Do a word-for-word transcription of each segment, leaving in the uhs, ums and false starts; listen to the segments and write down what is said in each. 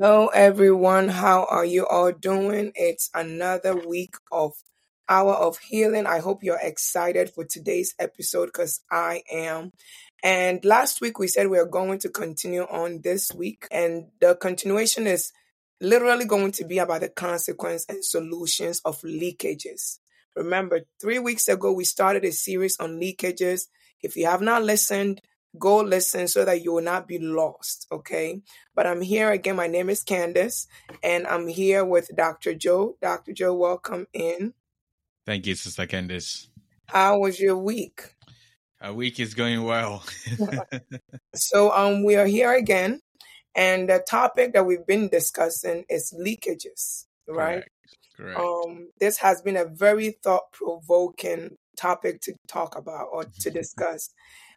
Hello, everyone. How are you all doing? It's another week of Hour of Healing. I hope you're excited for today's episode because I am. And last week we said we are going to continue on this week, and the continuation is literally going to be about the consequence and solutions of leakages. Remember, three weeks ago we started a series on leakages. If you have not listened, go listen so that you will not be lost, okay? But I'm here again. My name is Candace, and I'm here with Doctor Joe. Doctor Joe, welcome in. Thank you, Sister Candace. How was your week? Our week is going well. So um, we are here again, and the topic that we've been discussing is leakages, right? Correct. Correct. Um, this has been a very thought-provoking topic to talk about or to discuss.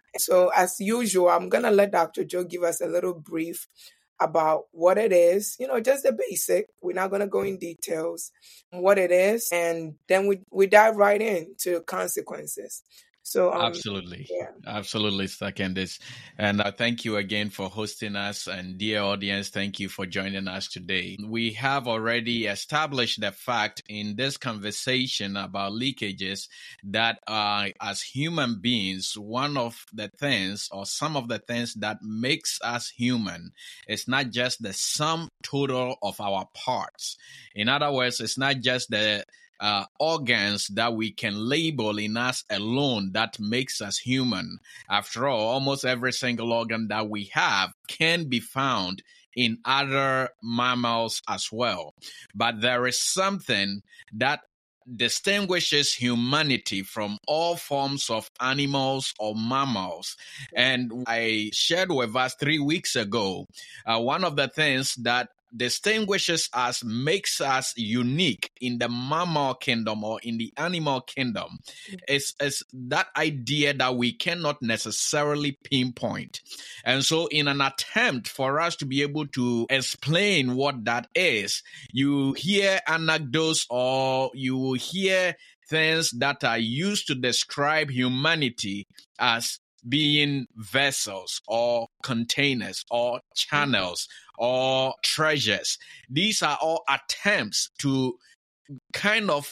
So as usual, I'm going to let Doctor Joe give us a little brief about what it is, you know, just the basic. We're not going to go in details what it is, and then we, we dive right into consequences. So um, Absolutely. yeah. Absolutely, Sister Candace. And uh, thank you again for hosting us. And dear audience, thank you for joining us today. We have already established the fact in this conversation about leakages that uh, as human beings, one of the things or some of the things that makes us human is not just the sum total of our parts. In other words, it's not just the Uh, organs that we can label in us alone that makes us human. After all, almost every single organ that we have can be found in other mammals as well. But there is something that distinguishes humanity from all forms of animals or mammals. And I shared with us three weeks ago, uh, one of the things that distinguishes us, makes us unique in the mammal kingdom or in the animal kingdom is, is that idea that we cannot necessarily pinpoint. And so in an attempt for us to be able to explain what that is, you hear anecdotes or you hear things that are used to describe humanity as being vessels or containers or channels or treasures. These are all attempts to kind of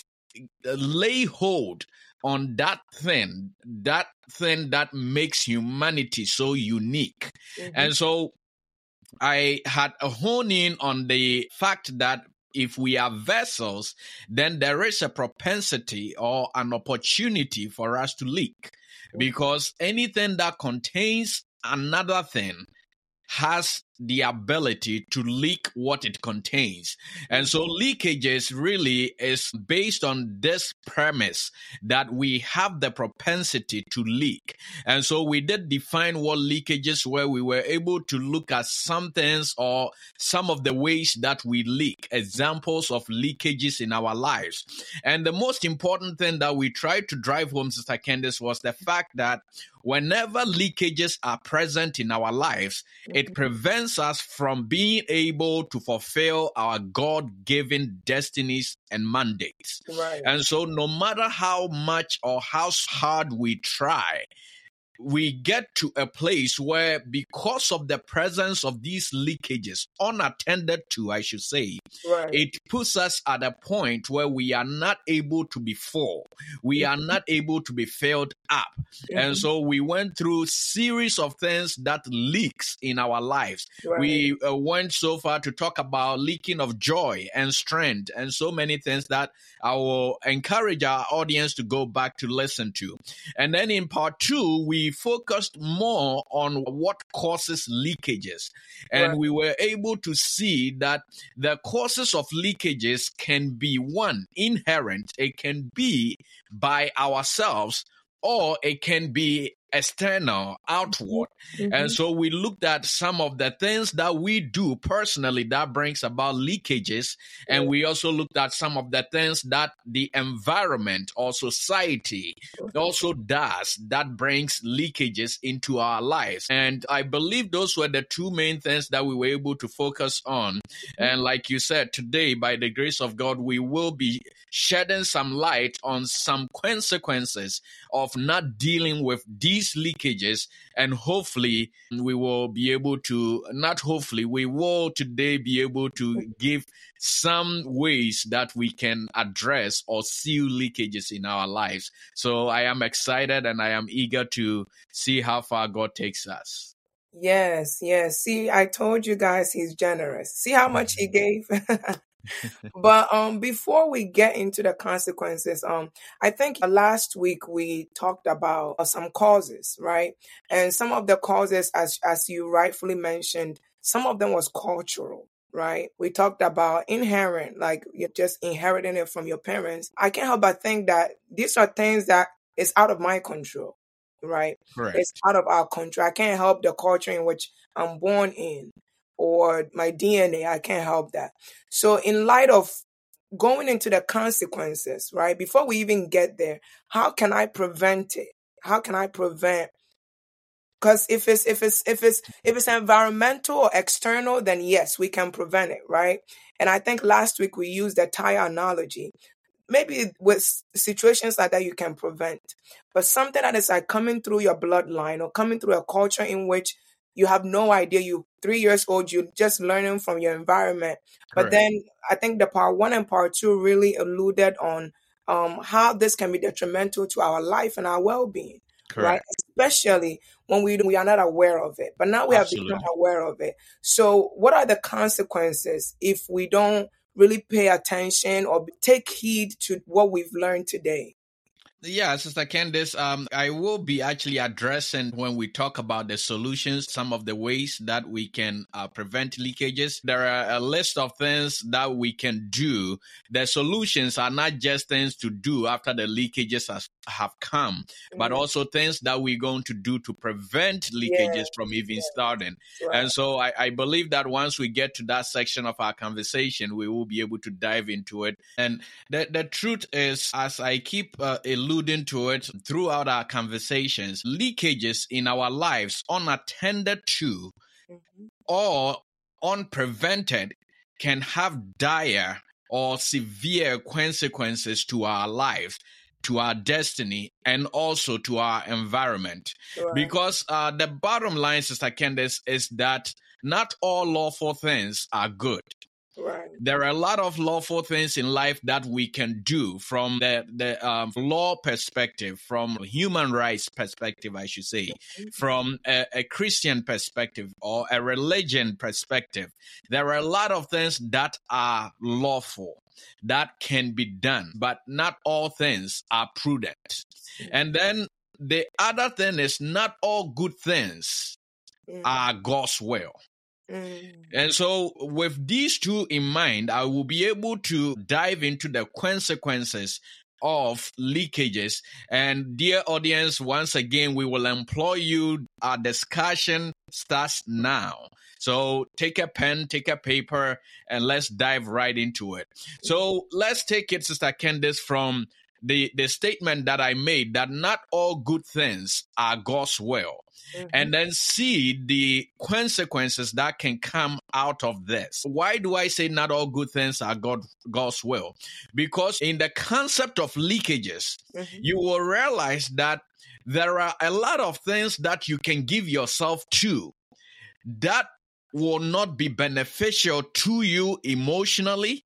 lay hold on that thing, that thing that makes humanity so unique. Mm-hmm. And so I had a hone in on the fact that if we are vessels, then there is a propensity or an opportunity for us to leak. Because anything that contains another thing has the ability to leak what it contains. And so leakages really is based on this premise that we have the propensity to leak. And so we did define what leakages were. We were able to look at some things or some of the ways that we leak, examples of leakages in our lives. And the most important thing that we tried to drive home, Sister Candace, was the fact that whenever leakages are present in our lives, it prevents us from being able to fulfill our God-given destinies and mandates. Right. And so no matter how much or how hard we try, we get to a place where, because of the presence of these leakages, unattended to, I should say, right. it puts us at a point where we are not able to be full. We are not able to be filled up. Mm-hmm. And so we went through a series of things that leaks in our lives. Right. We uh, went so far to talk about leaking of joy and strength and so many things that I will encourage our audience to go back to listen to. And then in part two, we focused more on what causes leakages. And right. we were able to see that the causes of leakages can be, one, inherent. It can be by ourselves, or it can be external, outward. Mm-hmm. And so we looked at some of the things that we do personally that brings about leakages. And yeah. we also looked at some of the things that the environment or society also does that brings leakages into our lives. And I believe those were the two main things that we were able to focus on. Mm-hmm. And like you said, today, by the grace of God, we will be shedding some light on some consequences of not dealing with these these leakages, and hopefully we will be able to, not hopefully, we will today be able to give some ways that we can address or seal leakages in our lives. So I am excited and I am eager to see how far God takes us. Yes, yes. See, I told you guys he's generous. See how much he gave? But um before we get into the consequences, um I think last week we talked about uh, some causes, right? And some of the causes, as as you rightfully mentioned, some of them was cultural. Right? We talked about inherent, like you're just inheriting it from your parents. I can't help but think that these are things that is out of my control, right? Correct. It's out of our control. I can't help the culture in which I'm born in or my D N A. I can't help that. So in light of going into the consequences, right? Before we even get there, how can I prevent it? How can I prevent? Because if it's if it's if it's if it's environmental or external, then yes, we can prevent it, right? And I think last week we used the tire analogy. Maybe with situations like that you can prevent, but something that is like coming through your bloodline or coming through a culture in which you have no idea, you three years old, you're just learning from your environment. But Correct. then I think the part one and part two really alluded on um, how this can be detrimental to our life and our well-being, right? Correct. Especially when we we are not aware of it. But now we have become Absolutely. aware of it. So what are the consequences if we don't really pay attention or take heed to what we've learned today? Yeah, Sister Candice, um, I will be actually addressing when we talk about the solutions, some of the ways that we can uh, prevent leakages. There are a list of things that we can do. The solutions are not just things to do after the leakages has, have come, mm-hmm. but also things that we're going to do to prevent leakages yeah. from even yeah. starting. Right. And so I, I believe that once we get to that section of our conversation, we will be able to dive into it. And the, the truth is, as I keep uh, alluding to it throughout our conversations, leakages in our lives unattended to mm-hmm. or unprevented can have dire or severe consequences to our life, to our destiny, and also to our environment. Right. Because uh, the bottom line, Sister Candice, is that not all lawful things are good. Right. There are a lot of lawful things in life that we can do from the, the um, law perspective, from human rights perspective, I should say, mm-hmm. from a, a Christian perspective or a religion perspective. There are a lot of things that are lawful that can be done, but not all things are prudent. Mm-hmm. And then the other thing is not all good things mm-hmm. are God's will. Mm. And so with these two in mind, I will be able to dive into the consequences of leakages. And dear audience, once again, we will implore you, our discussion starts now. So take a pen, take a paper, and let's dive right into it. So let's take it, Sister Candice, from the, the statement that I made that not all good things are God's will. Mm-hmm. And then see the consequences that can come out of this. Why do I say not all good things are God, God's will? Because in the concept of leakages, mm-hmm. you will realize that there are a lot of things that you can give yourself to that will not be beneficial to you emotionally,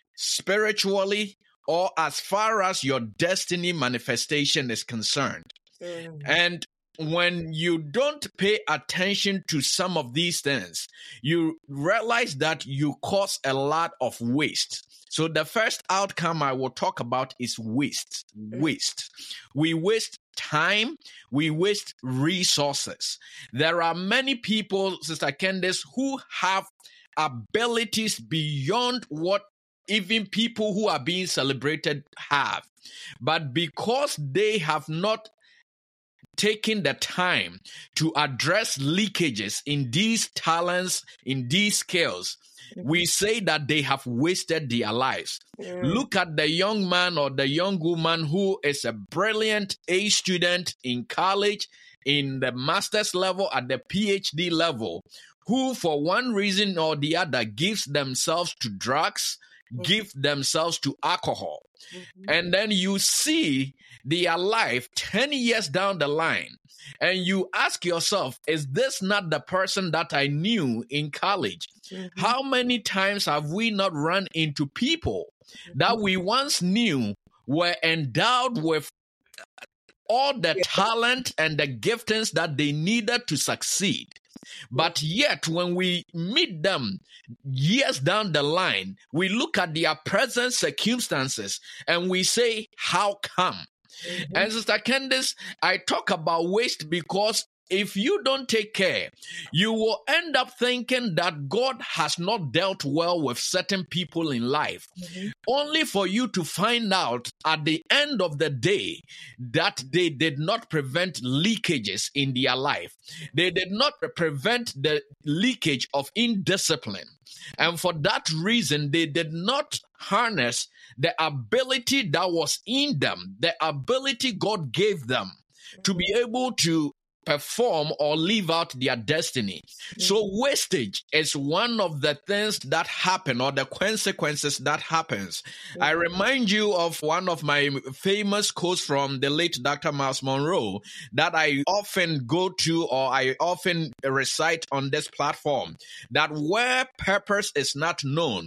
spiritually, or as far as your destiny manifestation is concerned. Mm-hmm. And when you don't pay attention to some of these things, you realize that you cause a lot of waste. So the first outcome I will talk about is waste. Waste. We waste time. We waste resources. There are many people, Sister Candice, who have abilities beyond what even people who are being celebrated have. But because they have not taking the time to address leakages in these talents, in these skills, we say that they have wasted their lives. Mm. Look at the young man or the young woman who is a brilliant A student in college, in the master's level, at the P H D level, who for one reason or the other gives themselves to drugs, mm-hmm. give themselves to alcohol. Mm-hmm. And then you see their life ten years down the line. and you ask yourself, is this not the person that I knew in college? Mm-hmm. How many times have we not run into people mm-hmm. that we once knew were endowed with all the yeah. talent and the giftings that they needed to succeed? But yet, when we meet them years down the line, we look at their present circumstances and we say, how come? Mm-hmm. And Sister Candace, I talk about waste because if you don't take care, you will end up thinking that God has not dealt well with certain people in life, mm-hmm. only for you to find out at the end of the day that they did not prevent leakages in their life. They did not prevent the leakage of indiscipline. And for that reason, they did not harness the ability that was in them, the ability God gave them to be able to perform or live out their destiny. Mm-hmm. So wastage is one of the things that happen, or the consequences that happens. Mm-hmm. I remind you of one of my famous quotes from the late Doctor Miles Monroe that I often go to, or I often recite on this platform, that where purpose is not known,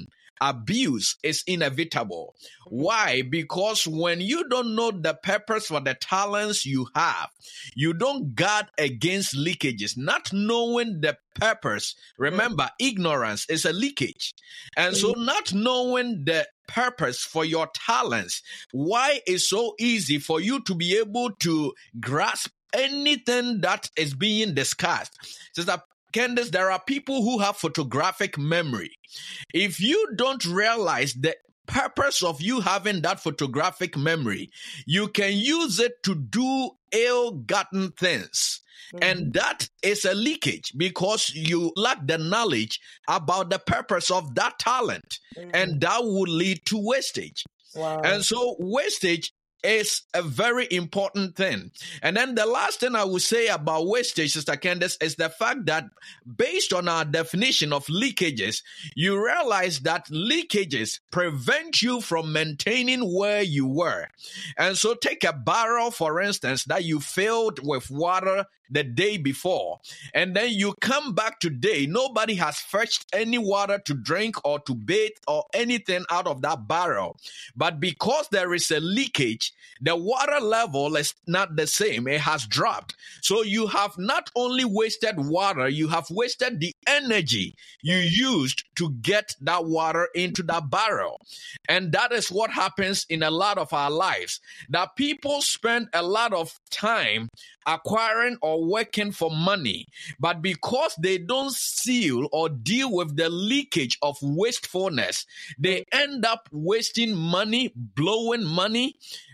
abuse is inevitable. Why? Because when you don't know the purpose for the talents you have, you don't guard against leakages. Not knowing the purpose, remember, ignorance is a leakage. And so not knowing the purpose for your talents, why it's so easy for you to be able to grasp anything that is being discussed. Sister Candace, there are people who have photographic memory. If you don't realize the purpose of you having that photographic memory, you can use it to do ill-gotten things. Mm-hmm. And that is a leakage because you lack the knowledge about the purpose of that talent. Mm-hmm. And that would lead to wastage. Wow. And so wastage is a very important thing. And then the last thing I would say about wastage, Sister Candace, is the fact that based on our definition of leakages, you realize that leakages prevent you from maintaining where you were. And so take a barrel, for instance, that you filled with water the day before, and then you come back today, nobody has fetched any water to drink or to bathe or anything out of that barrel. But because there is a leakage, the water level is not the same. It has dropped. So you have not only wasted water, you have wasted the energy you used to get that water into that barrel. And that is what happens in a lot of our lives, that people spend a lot of time acquiring or working for money, but because they don't seal or deal with the leakage of wastefulness, they end up wasting money, blowing money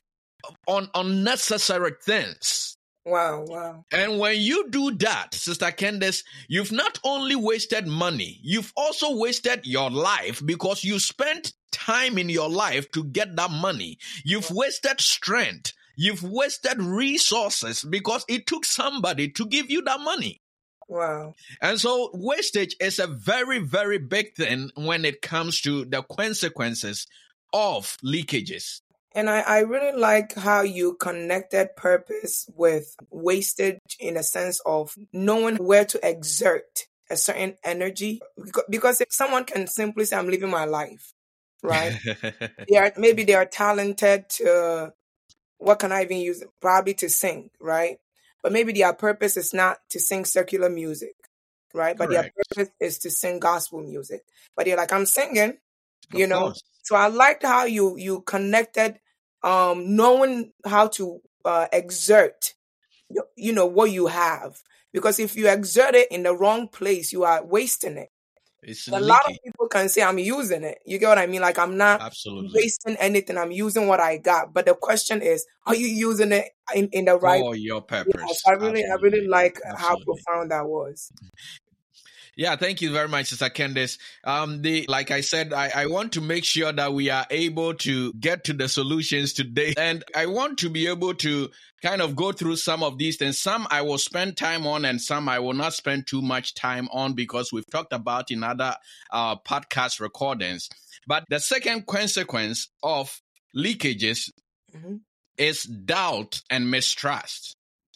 on unnecessary things. Wow, wow. And when you do that, Sister Candace, you've not only wasted money, you've also wasted your life because you spent time in your life to get that money. You've wasted strength. You've wasted resources because it took somebody to give you that money. Wow. And so wastage is a very, very big thing when it comes to the consequences of leakages. And I, I really like how you connected purpose with wastage in a sense of knowing where to exert a certain energy. Because if someone can simply say, I'm living my life, right? they are, maybe they are talented to, what can I even use? Probably to sing, right? But maybe their purpose is not to sing secular music, right? But Correct. Their purpose is to sing gospel music. But they're like, I'm singing, you of know? Course. So I liked how you you connected um, knowing how to uh, exert, you know, what you have. Because if you exert it in the wrong place, you are wasting it. It's a lot of people can say, I'm using it. You get what I mean? Like, I'm not Absolutely. wasting anything. I'm using what I got. But the question is, are you using it in, in the right for your purpose? Yeah, so I really, Absolutely. I really like Absolutely. How profound that was. Yeah, thank you very much, Sister Candace. Um, the like I said, I, I want to make sure that we are able to get to the solutions today. And I want to be able to kind of go through some of these things. Some I will spend time on and some I will not spend too much time on because we've talked about in other uh, podcast recordings. But the second consequence of leakages mm-hmm. is doubt and mistrust.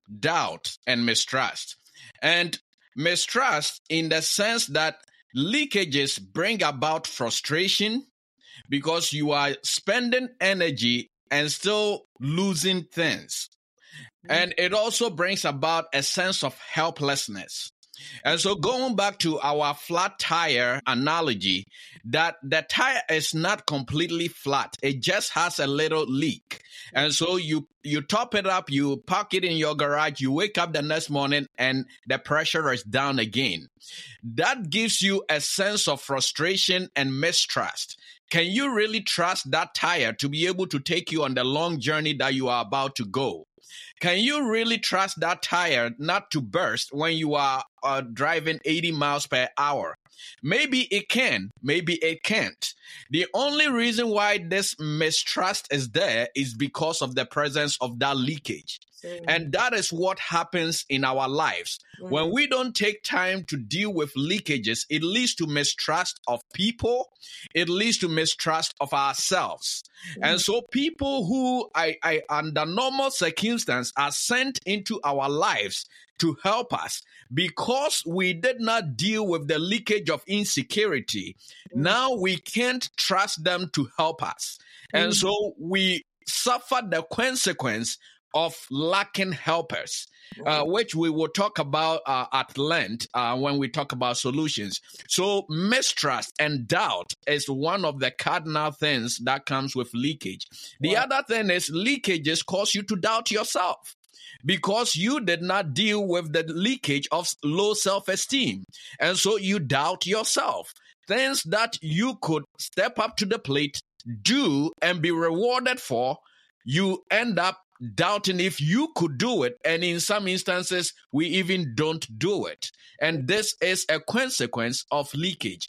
doubt, and mistrust. And mistrust in the sense that leakages bring about frustration because you are spending energy and still losing things. And it also brings about a sense of helplessness. And so going back to our flat tire analogy, that the tire is not completely flat. It just has a little leak. And so you you top it up, you park it in your garage, you wake up the next morning and the pressure is down again. That gives you a sense of frustration and mistrust. Can you really trust that tire to be able to take you on the long journey that you are about to go? Can you really trust that tire not to burst when you are uh, driving eighty miles per hour? Maybe it can, maybe it can't. The only reason why this mistrust is there is because of the presence of that leakage. Mm. And that is what happens in our lives. Mm. When we don't take time to deal with leakages, it leads to mistrust of people. It leads to mistrust of ourselves. Mm. And so people who I, I, under normal circumstances are sent into our lives to help us, because we did not deal with the leakage of insecurity, mm. now we can't trust them to help us. Mm. And so we suffer the consequence of lacking helpers, uh, which we will talk about uh, at length uh, when we talk about solutions. So mistrust and doubt is one of the cardinal things that comes with leakage. The wow. other thing is leakages cause you to doubt yourself, because you did not deal with the leakage of low self-esteem. And so you doubt yourself. Things that you could step up to the plate, do, and be rewarded for, you end up doubting if you could do it. And in some instances, we even don't do it. And this is a consequence of leakage.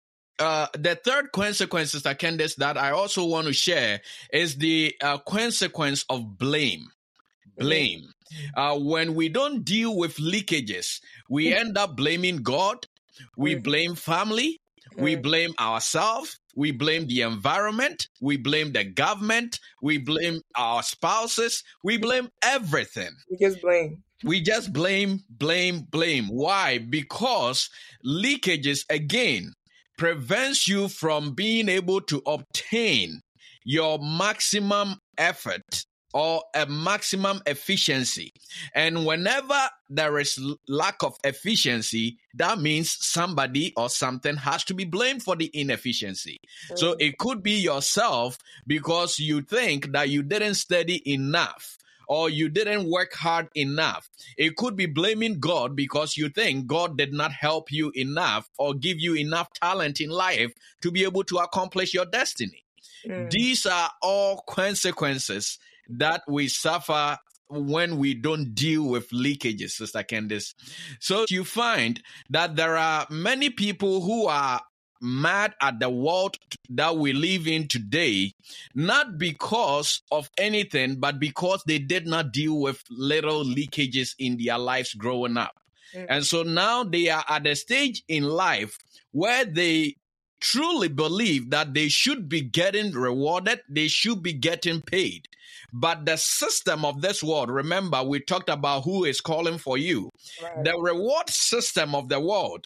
Uh, the third consequence, Sister Candace, that I also want to share is the uh, consequence of blame. Blame. Uh, when we don't deal with leakages, we end up blaming God, we blame family, we blame ourselves, we blame the environment, we blame the government, we blame our spouses, we blame everything. We just blame. We just blame, blame, blame. Why? Because leakages, again, prevents you from being able to obtain your maximum effort or a maximum efficiency. And whenever there is lack of efficiency, that means somebody or something has to be blamed for the inefficiency. Mm-hmm. So it could be yourself, because you think that you didn't study enough, or you didn't work hard enough. It could be blaming God because you think God did not help you enough or give you enough talent in life to be able to accomplish your destiny. Mm. These are all consequences that we suffer when we don't deal with leakages, Sister Candace. So you find that there are many people who are mad at the world that we live in today, not because of anything, but because they did not deal with little leakages in their lives growing up. Mm. And so now they are at a stage in life where they truly believe that they should be getting rewarded, they should be getting paid. But the system of this world, remember, we talked about who is calling for you. Right. The reward system of the world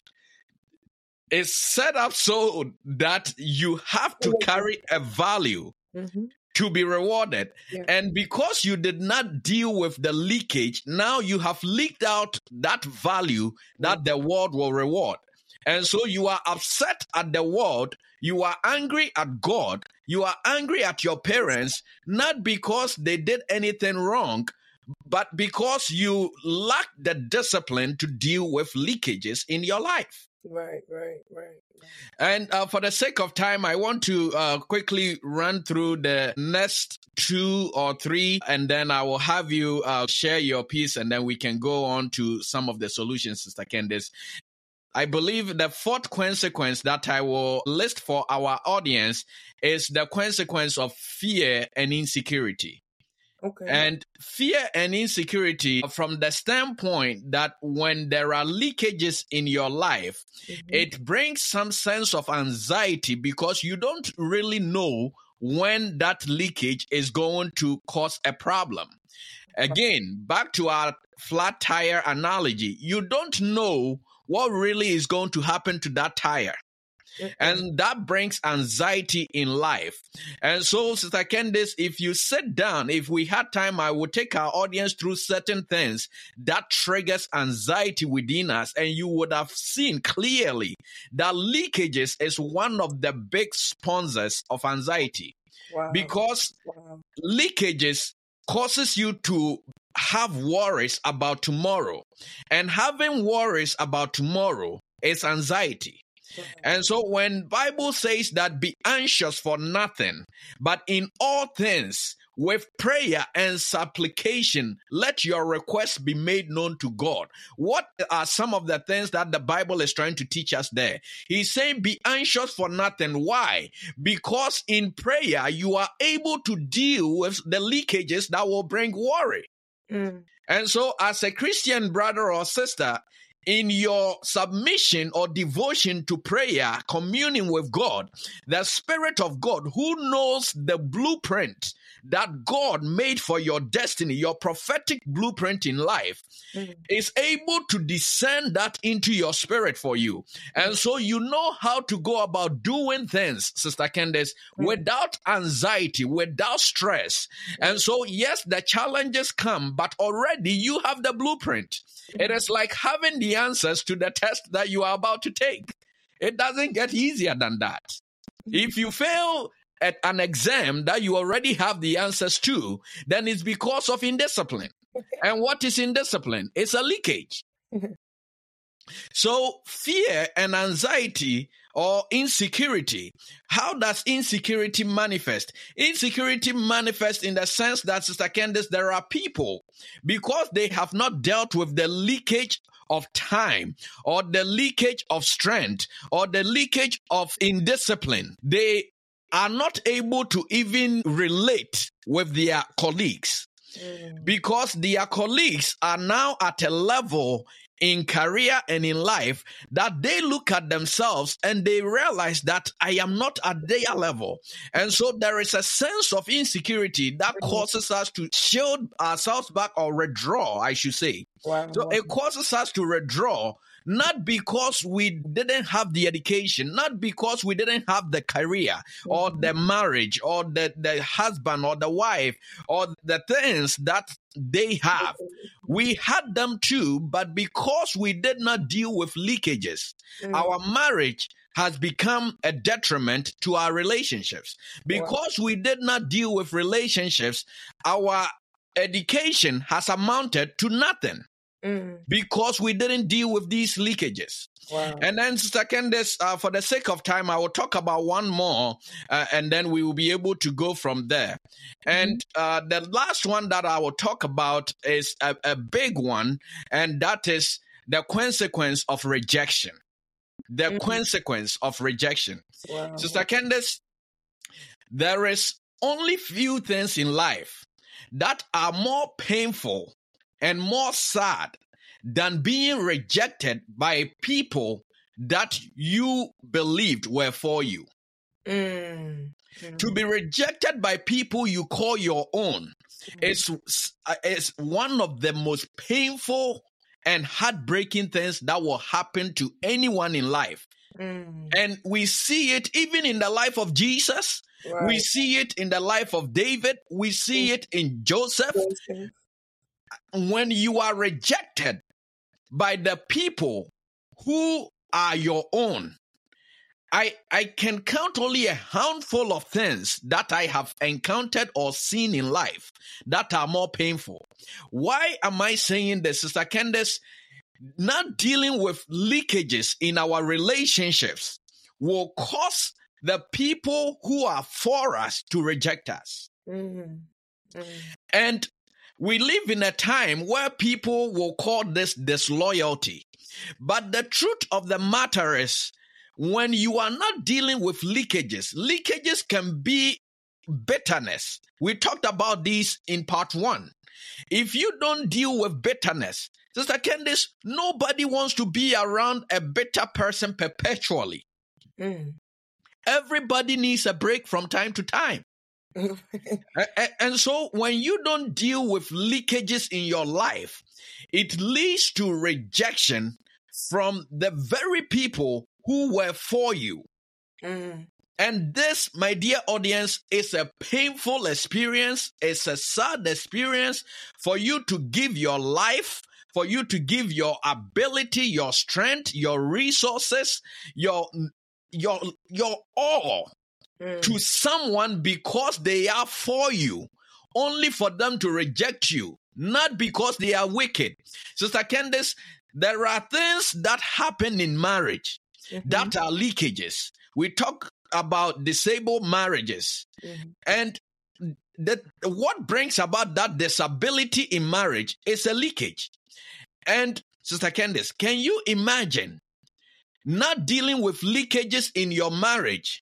is set up so that you have to carry a value mm-hmm. to be rewarded. Yeah. And because you did not deal with the leakage, now you have leaked out that value that mm-hmm. the world will reward. And so you are upset at the world, you are angry at God, you are angry at your parents, not because they did anything wrong, but because you lack the discipline to deal with leakages in your life. Right, right, right. And uh, for the sake of time, I want to uh, quickly run through the next two or three, and then I will have you uh, share your piece, and then we can go on to some of the solutions, Sister Candace. I believe the fourth consequence that I will list for our audience is the consequence of fear and insecurity. Okay. And fear and insecurity from the standpoint that when there are leakages in your life, mm-hmm. it brings some sense of anxiety because you don't really know when that leakage is going to cause a problem. Again, back to our flat tire analogy, you don't know what really is going to happen to that tire. And that brings anxiety in life. And so, Sister Candice, if you sit down, if we had time, I would take our audience through certain things that triggers anxiety within us. And you would have seen clearly that leakages is one of the big sponsors of anxiety. Wow. Because Wow. leakages causes you to have worries about tomorrow. And having worries about tomorrow is anxiety. And so when Bible says that be anxious for nothing, but in all things with prayer and supplication, let your requests be made known to God. What are some of the things that the Bible is trying to teach us there? He's saying be anxious for nothing. Why? Because in prayer, you are able to deal with the leakages that will bring worry. Mm. And so as a Christian brother or sister, in your submission or devotion to prayer, communing with God, the Spirit of God, who knows the blueprint that God made for your destiny, your prophetic blueprint in life, mm-hmm. is able to discern that into your spirit for you. And so you know how to go about doing things, Sister Candice, mm-hmm. without anxiety, without stress. Mm-hmm. And so, yes, the challenges come, but already you have the blueprint. Mm-hmm. It is like having the answers to the test that you are about to take. It doesn't get easier than that. Mm-hmm. If you fail at an exam that you already have the answers to, then it's because of indiscipline. And what is indiscipline? It's a leakage. So fear and anxiety or insecurity, how does insecurity manifest? Insecurity manifests in the sense that, Sister Candice, there are people, because they have not dealt with the leakage of time or the leakage of strength or the leakage of indiscipline, they are not able to even relate with their colleagues mm. because their colleagues are now at a level in career and in life that they look at themselves and they realize that I am not at their level. And so there is a sense of insecurity that causes us to shield ourselves back or withdraw, I should say. Wow. So it causes us to withdraw, not because we didn't have the education, not because we didn't have the career or the marriage or the, the husband or the wife or the things that they have. We had them too, but because we did not deal with leakages, mm. our marriage has become a detriment to our relationships. Because wow. we did not deal with relationships, our education has amounted to nothing. Mm. Because we didn't deal with these leakages. Wow. And then, Sister Candice, uh, for the sake of time, I will talk about one more, uh, and then we will be able to go from there. Mm-hmm. And uh, the last one that I will talk about is a, a big one, and that is the consequence of rejection. The mm-hmm. consequence of rejection. Wow. Sister Candice, there is only few things in life that are more painful and more sad than being rejected by people that you believed were for you. Mm. Mm. To be rejected by people you call your own mm. is, is one of the most painful and heartbreaking things that will happen to anyone in life. Mm. And we see it even in the life of Jesus. Right. We see it in the life of David. We see mm. it in Joseph. Joseph. When you are rejected by the people who are your own, I, I can count only a handful of things that I have encountered or seen in life that are more painful. Why am I saying this, Sister Candice? Not dealing with leakages in our relationships will cause the people who are for us to reject us. Mm-hmm. Mm-hmm. And we live in a time where people will call this disloyalty. But the truth of the matter is, when you are not dealing with leakages, leakages can be bitterness. We talked about this in part one. If you don't deal with bitterness, Sister Candice, nobody wants to be around a bitter person perpetually. Mm. Everybody needs a break from time to time. and, and so when you don't deal with leakages in your life, it leads to rejection from the very people who were for you. Mm. And this, my dear audience, is a painful experience. It's a sad experience for you to give your life, for you to give your ability, your strength, your resources, your your your all mm. to someone because they are for you, only for them to reject you, not because they are wicked. Sister Candace, there are things that happen in marriage mm-hmm. that are leakages. We talk about disabled marriages. Mm-hmm. And that what brings about that disability in marriage is a leakage. And Sister Candace, can you imagine not dealing with leakages in your marriage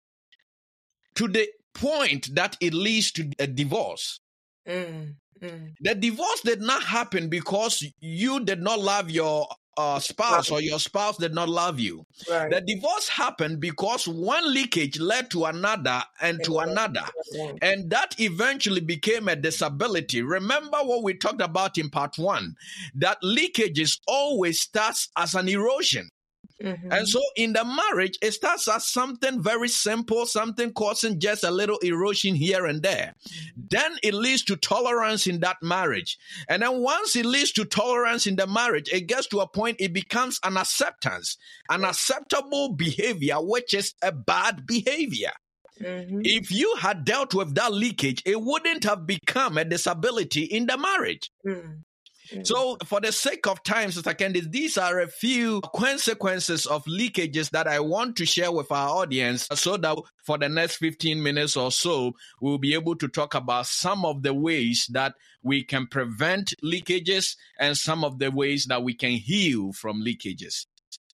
to the point that it leads to a divorce? Mm, mm. The divorce did not happen because you did not love your uh, spouse or your spouse did not love you. Right. The divorce happened because one leakage led to another and to another. Yeah. And that eventually became a disability. Remember what we talked about in part one, that leakages always starts as an erosion. Mm-hmm. And so in the marriage, it starts as something very simple, something causing just a little erosion here and there. Then it leads to tolerance in that marriage. And then once it leads to tolerance in the marriage, it gets to a point, it becomes an acceptance, an acceptable behavior, which is a bad behavior. Mm-hmm. If you had dealt with that leakage, it wouldn't have become a disability in the marriage. Mm. So for the sake of time, Sister Candace, these are a few consequences of leakages that I want to share with our audience so that for the next fifteen minutes or so, we'll be able to talk about some of the ways that we can prevent leakages and some of the ways that we can heal from leakages.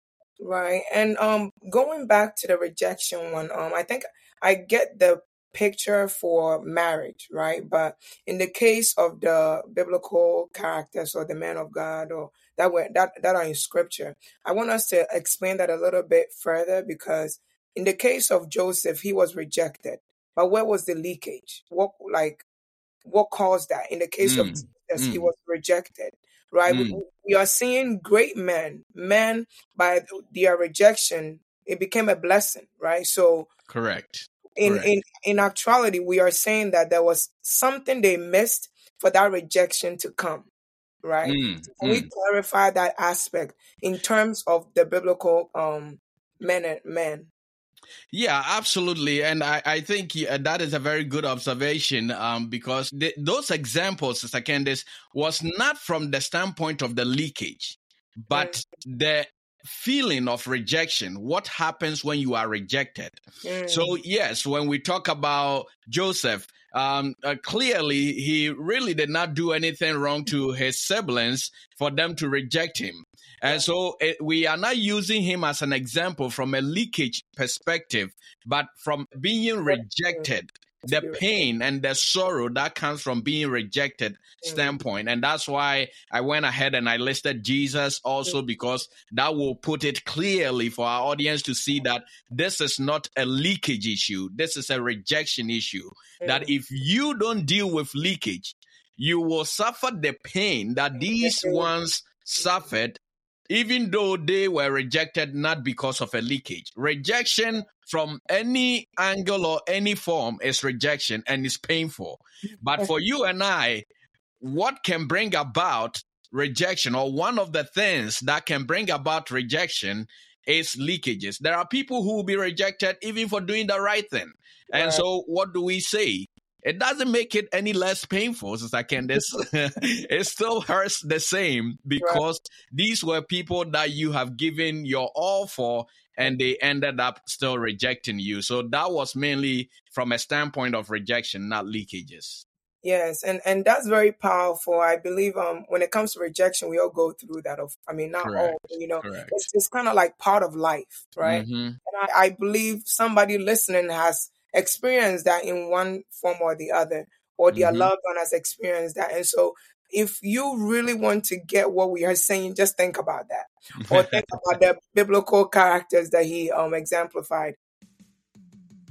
Right. And um, going back to the rejection one, um, I think I get the picture for marriage, right? But in the case of the biblical characters or the men of God or that were that that are in scripture, I want us to explain that a little bit further, because in the case of Joseph, he was rejected. But where was the leakage? What like what caused that? In the case mm. of Jesus, mm. he was rejected, right? Mm. We, we are seeing great men, men by their rejection, it became a blessing, right? So correct. In, in in actuality, we are saying that there was something they missed for that rejection to come, right? Mm, so can mm. we clarify that aspect in terms of the biblical um, men and men? Yeah, absolutely. And I, I think that is a very good observation um, because the, those examples, Sister Candace, was not from the standpoint of the leakage, but mm. the feeling of rejection. What happens when you are rejected? Mm. So yes, when we talk about Joseph, um, uh, clearly he really did not do anything wrong to his siblings for them to reject him. And so it, we are not using him as an example from a leakage perspective, but from being rejected, the pain and the sorrow that comes from being rejected standpoint. And that's why I went ahead and I listed Jesus also, because that will put it clearly for our audience to see that this is not a leakage issue. This is a rejection issue. That if you don't deal with leakage, you will suffer the pain that these ones suffered, even though they were rejected not because of a leakage. Rejection from any angle or any form is rejection and is painful. But for you and I, what can bring about rejection, or one of the things that can bring about rejection, is leakages. There are people who will be rejected even for doing the right thing. And right. so what do we say? It doesn't make it any less painful, Sister Candace. It still hurts the same, because right. these were people that you have given your all for, and they ended up still rejecting you. So that was mainly from a standpoint of rejection, not leakages. Yes, and, and that's very powerful. I believe um when it comes to rejection, we all go through that. Of I mean, not Correct. all, you know, Correct. it's it's kind of like part of life, right? Mm-hmm. And I, I believe somebody listening has experienced that in one form or the other, or their mm-hmm. loved one has experienced that. And so if you really want to get what we are saying, just think about that, or think about the biblical characters that he um exemplified.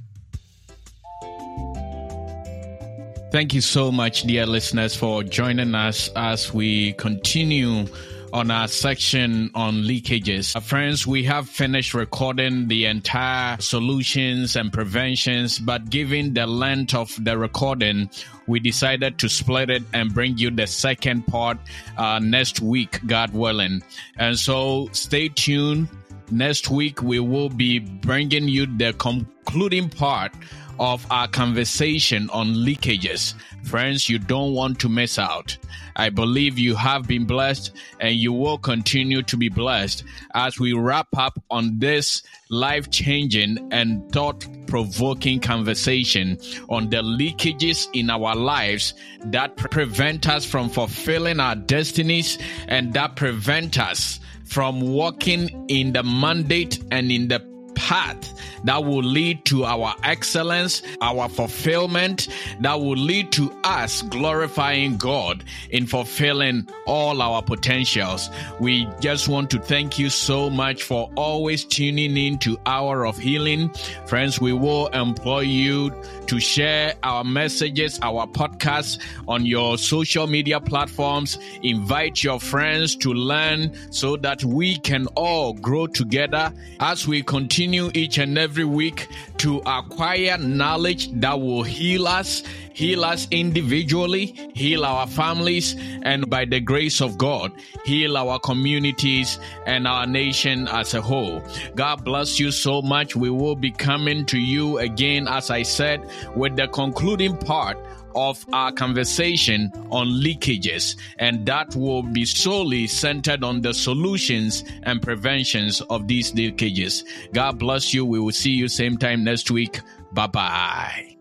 Thank you so much, dear listeners, for joining us as we continue on our section on leakages. Uh, friends, we have finished recording the entire solutions and preventions, but given the length of the recording, we decided to split it and bring you the second part uh, next week, God willing. And so stay tuned. Next week, we will be bringing you the concluding part of our conversation on leakages. Friends, you don't want to miss out. I believe you have been blessed and you will continue to be blessed as we wrap up on this life-changing and thought-provoking conversation on the leakages in our lives that prevent us from fulfilling our destinies and that prevent us from walking in the mandate and in the path that will lead to our excellence, our fulfillment, that will lead to us glorifying God in fulfilling all our potentials. We just want to thank you so much for always tuning in to Hour of Healing. Friends, we will employ you to share our messages, our podcasts on your social media platforms. Invite your friends to learn so that we can all grow together as we continue each and every week to acquire knowledge that will heal us, heal us individually, heal our families, and by the grace of God, heal our communities and our nation as a whole. God bless you so much. We will be coming to you again, as I said, with the concluding part of our conversation on leakages, and that will be solely centered on the solutions and preventions of these leakages. God bless you. We will see you same time next week. Bye-bye.